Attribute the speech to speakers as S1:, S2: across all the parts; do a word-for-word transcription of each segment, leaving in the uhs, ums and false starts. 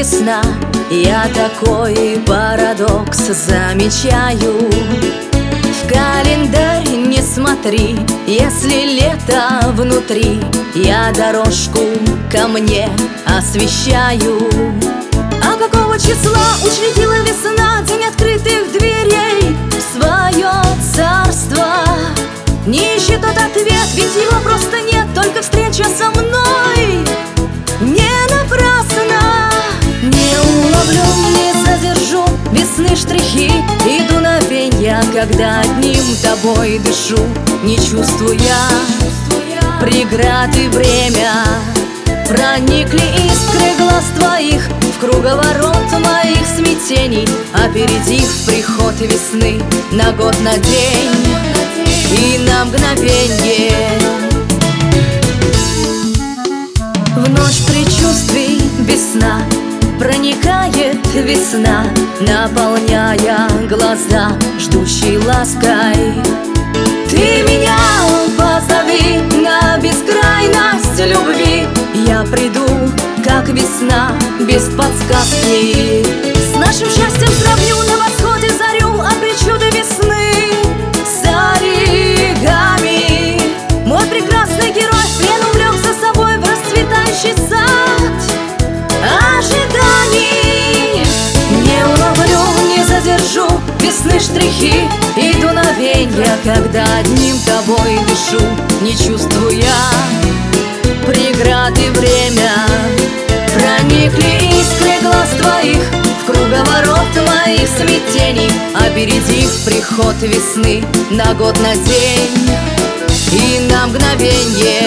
S1: весна, я такой парадокс замечаю. В календарь не смотри, если лето внутри, я дорожку ко мне освещаю. А какого числа учредила весна день открытых дверей в свое царство? Не ищи тот ответ, ведь его просто нет, только встреча со мной не напрасно. Не уловлю, не задержу весны штрихи и дуновенья, когда одним тобой дышу, не чувствуя преград и время. Проникли искры глаз твоих в круговорот моих смятений, опередив приход весны на год, на день и на мгновенье. В ночь предчувствий без сна проникает весна, наполняя глаза ждущей лаской. Ты меня позови на бескрайность любви, я приду, как весна, без подсказки. С нашим счастьем сравню на восходе зарю от причуды весны с оригами. Мой прекрасный герой в плен увлек за собой в расцветающий сад ожиданий. Не уловлю, не задержу весны штрихи и дуновенья, когда одним тобой дышу, не чувствуя преград и время. Проникли искры глаз твоих в круговорот моих смятений, опередив приход весны на год, на день и на мгновенье.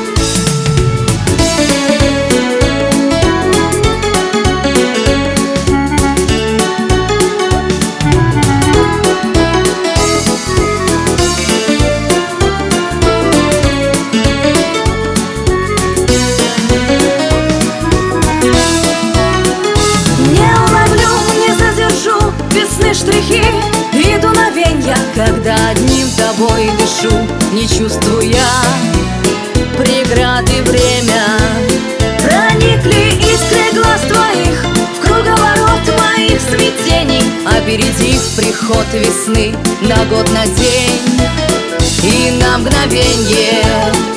S1: Штрихи и дуновенья, когда одним тобой дышу, не чувствуя преград и время. Проникли искры глаз твоих в круговорот моих смятений, опередив приход весны на год, на день и на мгновенье.